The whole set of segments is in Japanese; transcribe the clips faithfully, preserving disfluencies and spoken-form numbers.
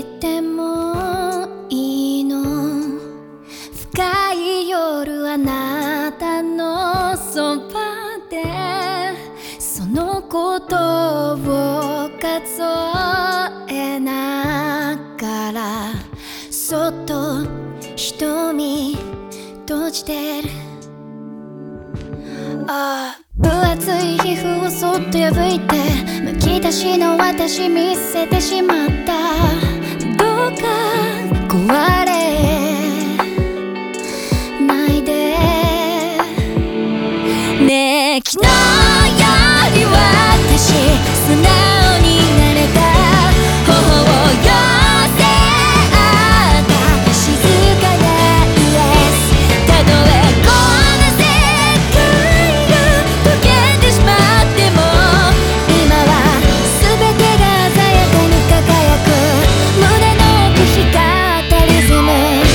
てもいいの。深い夜あなたのそばでそのことを数えながらそっと瞳閉じてる。ああ、分厚い皮膚をそっと破いてむき出しの私見せてしまった。どうか壊れないでねえ。昨日より私素直になれた。頬を寄せ合った静かなイエス。たとえこの世界が溶けてしまっても今は全てが鮮やかに輝く。胸の奥光ったリズム。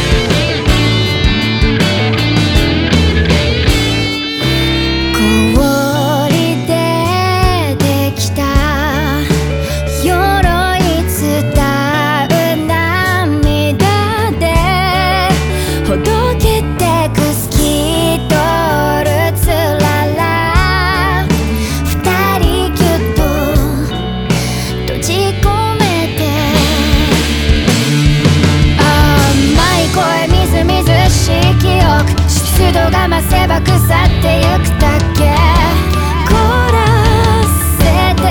氷でできた鎧伝う涙でほどけてく透き通るつらら。二人ぎゅっと閉じ込めて甘い声みずみずしい記憶。湿度が増せば腐ってゆくだけ。凍らせて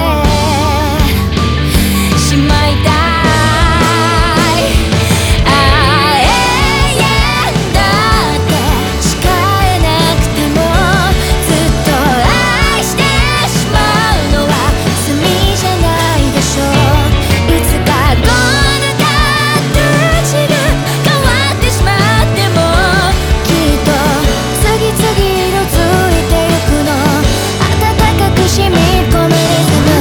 しまいたい。ああ、永遠だって誓えなくてもずっと愛してしまうのは罪じゃないでしょう。いつかこの形が変わってしまってもきっと次々とついてゆくの。温かく染み込むリズム。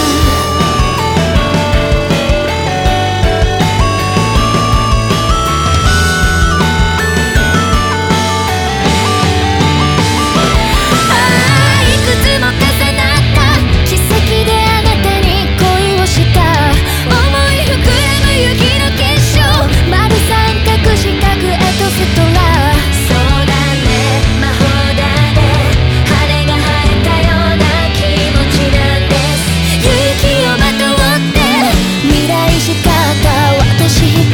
いくつも重なった奇跡であなたに恋をした。思い膨らむ雪の結晶。丸三角四角エトセトラ。そうだね、魔法だね。羽が生えたような気持ちなんです。勇気をまとって未来しかった私光った。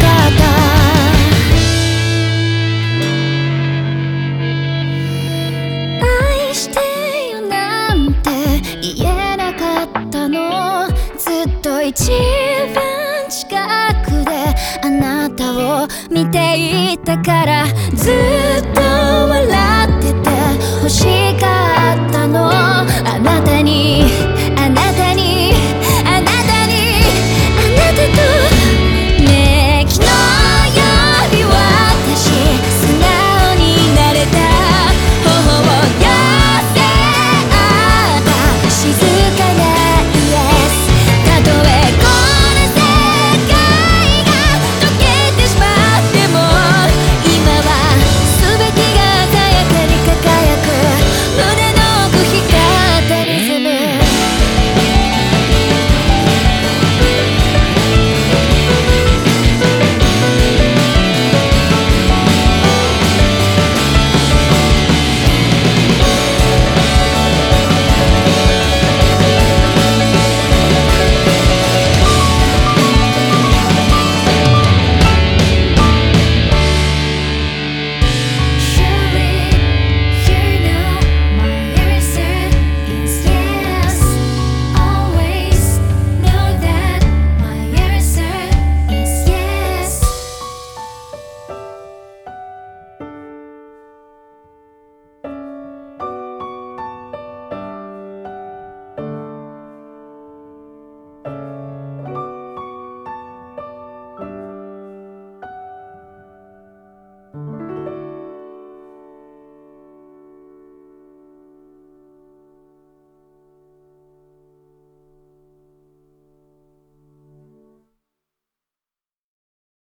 愛してよなんて言えなかったの。ずっと一番近くであなたを見ていたから。ずっと笑ってて欲しかったの。あなたに